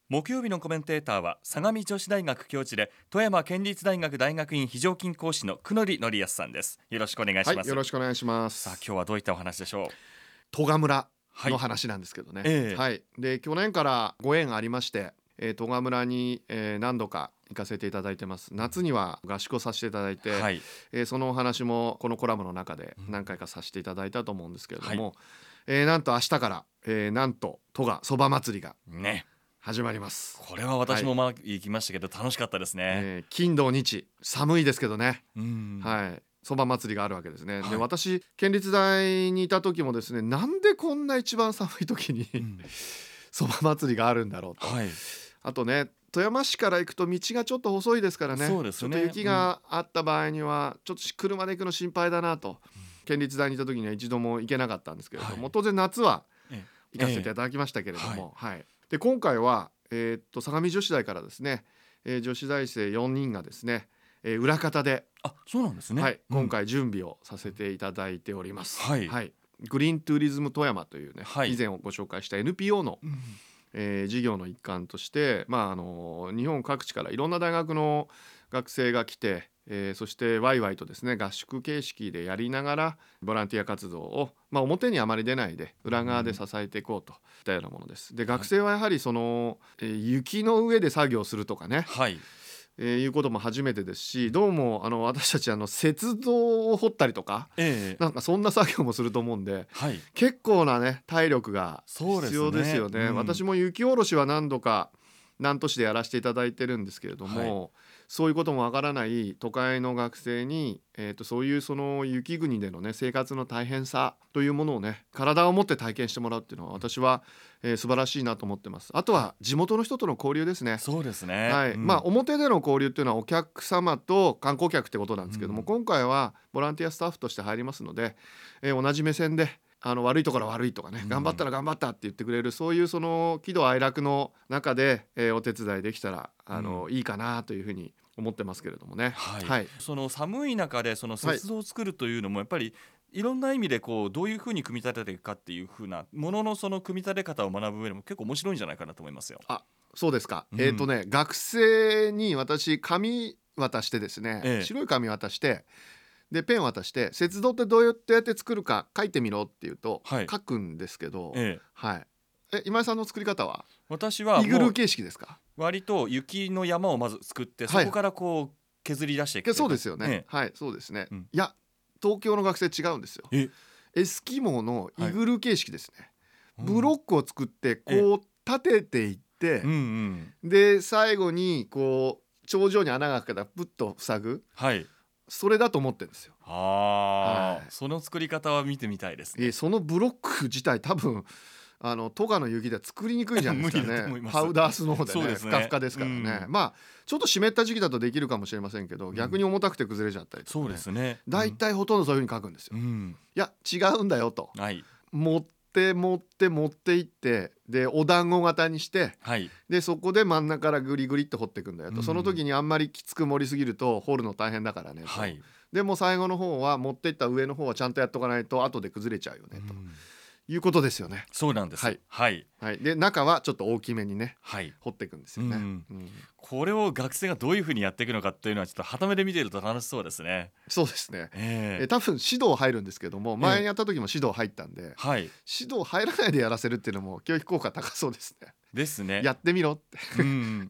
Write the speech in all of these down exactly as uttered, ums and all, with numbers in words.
木曜日のコメンテーターは相模女子大学教授で富山県立大学大学院非常勤講師の久典則康さんです。よろしくお願いします。 はい、よろしくお願いします。 さあ今日はどういったお話でしょう。 戸賀村の話なんですけどね、 はいえーはい、で去年からご縁がありまして、えー、戸賀村に、えー、何度か行かせていただいてます。夏には合宿をさせていただいて、はいえー、そのお話もこのコラムの中で何回かさせていただいたと思うんですけれども、はいえー、なんと明日から、えー、なんと戸賀そば祭りがね始まります。 これは私もまあ行きましたけど楽しかったですね、 えー、金土日寒いですけどね、 うんはいそば祭りがあるわけですね、 はい、 で私県立大にいた時もですね、なんでこんな一番寒い時にそば、うん、祭りがあるんだろうと、はい、あとね富山市から行くと道がちょっと細いですからね、そうですねちょっと雪があった場合にはちょっと車で行くの心配だなと、うん、県立大にいた時には一度も行けなかったんですけれども、はい、当然夏は行かせていただきましたけれども、ええはいはい、で今回は、えー、っと相模女子大からですね、えー、女子大生よにんがですね、えー、裏方であそうなんですね、 はい、今回準備をさせていただいております、 はいはい、グリーントゥーリズム富山というね、はい、以前ご紹介した エヌピーオー の、うんえー、事業の一環として、まあ、あの日本各地からいろんな大学の学生が来て、えー、そしてワイワイとですね合宿形式でやりながらボランティア活動を、まあ、表にあまり出ないで裏側で支えていこうといったようなものです。で学生はやはりその、えー、雪の上で作業するとかね、はいえー、いうことも初めてですし、どうもあの私たちあの雪像を掘ったりとか、ええ、なんかそんな作業もすると思うんで、はい、結構なね体力が必要ですよね。そうですね、うん、私も雪下ろしは何度か南砺市でやらせていただいてるんですけれども、はい、そういうこともわからない都会の学生に、えー、とそういうその雪国でのね生活の大変さというものをね体を持って体験してもらうっていうのは私は、えー、素晴らしいなと思ってます。あとは地元の人との交流ですね。 そうですね、 はいうん、まあ表での交流っていうのはお客様と観光客ってことなんですけども、うん、今回はボランティアスタッフとして入りますので、えー、同じ目線であの悪いところは悪いとかね、うん、頑張ったら頑張ったって言ってくれる、そういうその喜怒哀楽の中で、えー、お手伝いできたらあの、うん、いいかなというふうに思ってますけれどもね、 はいはい、その寒い中でその雪像を作るというのもやっぱりいろんな意味でこうどういうふうに組み立てていくかっていうふうなもののその組み立て方を学ぶ上でも結構面白いんじゃないかなと思いますよ。 あ、そうですか、うん、えっとね学生に私紙渡してですね、ええ、白い紙渡してでペン渡して雪像ってどうやってやって作るか書いてみろって言うと、はい、書くんですけど、ええはい、え今井さんの作り方は私はイグルー形式ですか？ 割と雪の山をまず作ってそこからこう削り出していく、はい、 そうですよね、ええ、はいそうですね、うん、いや東京の学生違うんですよ。えエスキモーのイグルー形式ですね、はい、ブロックを作ってこう立てていって、うんうん、で最後にこう頂上に穴が開けたらプッと塞ぐ、はいそれだと思ってるんですよ。 あ、はい、その作り方は見てみたいですね。 えー、そのブロック自体多分あのトガの雪では作りにくいじゃないですかねパウダースノーで ね, でねふかふかですからね、うん、まあちょっと湿った時期だとできるかもしれませんけど、うん、逆に重たくて崩れちゃったりとか、ね、そうですね、だいたいほとんどそういう風に書くんですよ、うん、いや違うんだよと、はい、持って持って持っていってでお団子型にして、はい、でそこで真ん中からグリグリって掘っていくんだよと、うん、その時にあんまりきつく盛りすぎると掘るの大変だからねと、はい、でも最後の方は持っていった上の方はちゃんとやっとかないと後で崩れちゃうよねと、うんいうことですよね。 そうなんです。はい、はいはい、で中はちょっと大きめにね、はい、掘っていくんですよね、うんうん、これを学生がどういうふうにやっていくのかっていうのはちょっと傍目で見ていると楽しそうですね。 そうですね、えー、え多分指導入るんですけども、前にやった時も指導入ったんで、えーはい、指導入らないでやらせるっていうのも教育効果高そうですね。 ですね、 やってみろってうん、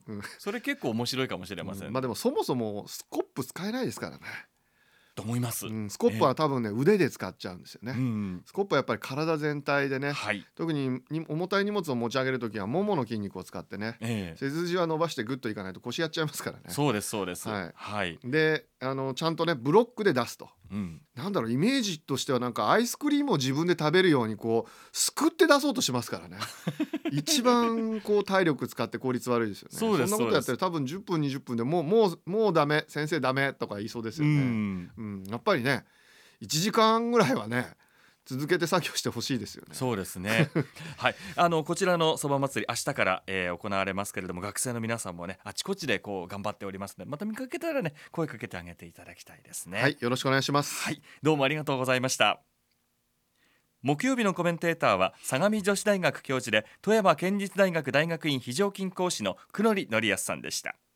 うん、それ結構面白いかもしれません、 うん、まあでもそもそもスコップ使えないですからねと思います、 うん、スコップは多分ね、えー、腕で使っちゃうんですよね、うん、スコップはやっぱり体全体でね、はい、特に重たい荷物を持ち上げるときはももの筋肉を使ってね、えー、背筋は伸ばしてグッといかないと腰やっちゃいますからね。 そうですそうです、 はいはい、であのちゃんとねブロックで出すと、うん、なんだろうイメージとしてはなんかアイスクリームを自分で食べるようにこうすくって出そうとしますからね一番こう体力使って効率悪いですよね。そうです、そんなことやってる多分じゅっぷんにじゅっぷんでもうもうもうダメ先生ダメとか言いそうですよね。うん、うん、やっぱりねいちじかんぐらいはね続けて作業してほしいですよね。 そうですねはい、あのこちらのそば祭り明日から、えー、行われますけれども、学生の皆さんもねあちこちでこう頑張っておりますので、また見かけたらね声かけてあげていただきたいですね。 はい、よろしくお願いします。 はい、どうもありがとうございました。 木曜日のコメンテーターは相模女子大学教授で富山県立大学大学院非常勤講師の久典則康さんでした。